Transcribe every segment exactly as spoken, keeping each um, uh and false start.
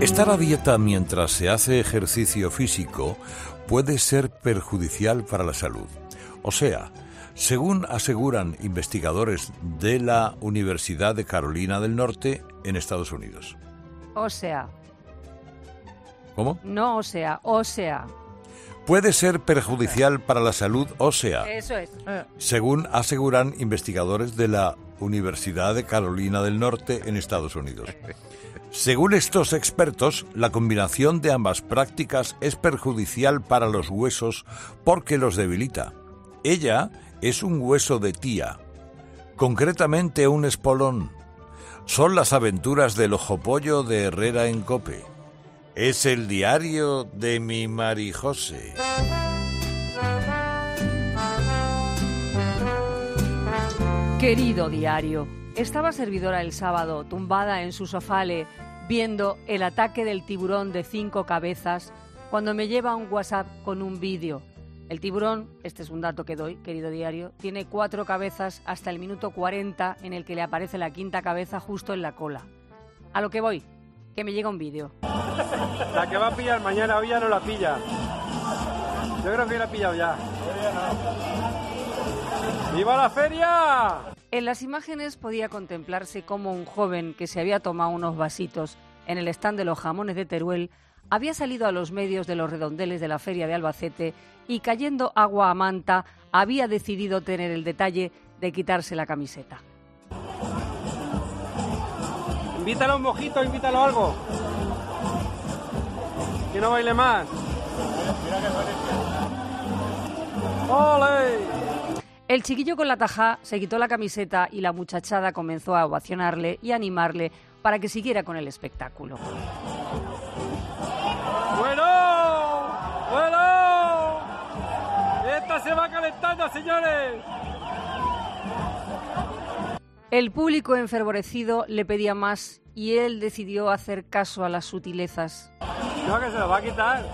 Estar a dieta mientras se hace ejercicio físico puede ser perjudicial para la salud. O sea, según aseguran investigadores de la Universidad de Carolina del Norte en Estados Unidos. O sea. ¿Cómo? No, o sea, o sea. Puede ser perjudicial para la salud ósea. Eso es. Según aseguran investigadores de la Universidad de Carolina del Norte en Estados Unidos. Según estos expertos, la combinación de ambas prácticas es perjudicial para los huesos porque los debilita. Ella es un hueso de tía, concretamente un espolón. Son las aventuras del ojopollo de Herrera en Cope. Es el diario de mi Marijose. Querido diario, estaba servidora el sábado tumbada en su sofale viendo el ataque del tiburón de cinco cabezas cuando me lleva un WhatsApp con un vídeo. El tiburón, este es un dato que doy, querido diario, tiene cuatro cabezas hasta el minuto cuarenta en el que le aparece la quinta cabeza justo en la cola. A lo que voy, que me llega un vídeo. La que va a pillar mañana, hoy ya no la pilla. Yo creo que la ha pillado ya. ¡Viva la feria! En las imágenes podía contemplarse cómo un joven que se había tomado unos vasitos en el stand de los jamones de Teruel había salido a los medios de los redondeles de la feria de Albacete y, cayendo agua a manta, había decidido tener el detalle de quitarse la camiseta. Invítalo a un mojito, invítalo a algo. Que no baile más. ¡Ole! El chiquillo con la tajá se quitó la camiseta y la muchachada comenzó a ovacionarle y animarle para que siguiera con el espectáculo. ¡Bueno! ¡Bueno! ¡Esta se va calentando, señores! El público enfervorecido le pedía más y él decidió hacer caso a las sutilezas. No, que se lo va a quitar.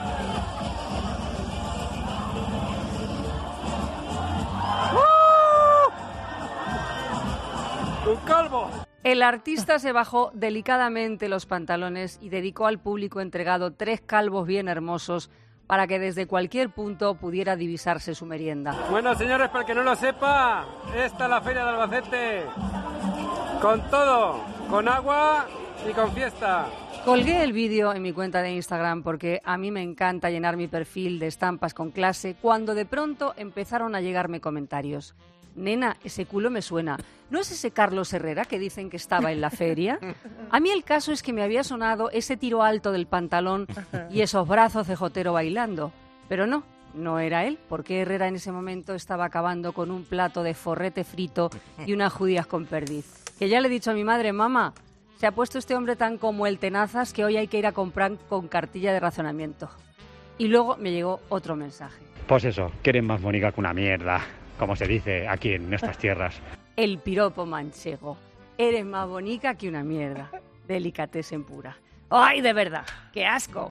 ¡Uh! ¡Un calvo! El artista se bajó delicadamente los pantalones y dedicó al público entregado tres calvos bien hermosos para que desde cualquier punto pudiera divisarse su merienda. Bueno, señores, para el que no lo sepa, esta es la Feria de Albacete. Con todo, con agua y con fiesta. Colgué el vídeo en mi cuenta de Instagram porque a mí me encanta llenar mi perfil de estampas con clase cuando de pronto empezaron a llegarme comentarios. Nena, ese culo me suena. ¿No es ese Carlos Herrera que dicen que estaba en la feria? A mí el caso es que me había sonado ese tiro alto del pantalón y esos brazos de jotero bailando. Pero no, no era él, porque Herrera en ese momento estaba acabando con un plato de forrete frito y unas judías con perdiz. Que ya le he dicho a mi madre, mamá, se ha puesto este hombre tan como el tenazas que hoy hay que ir a comprar con cartilla de razonamiento. Y luego me llegó otro mensaje. Pues eso, que eres más bonita que una mierda, como se dice aquí en estas tierras. El piropo manchego. Eres más bonita que una mierda. Delicatessen pura. ¡Ay, de verdad! ¡Qué asco!